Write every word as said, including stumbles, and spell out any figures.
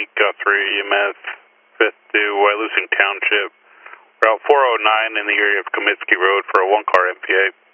Guthrie E M S, fifth to Wyalusing Township, Route four oh nine in the area of Comiskey Road for a one-car M P A.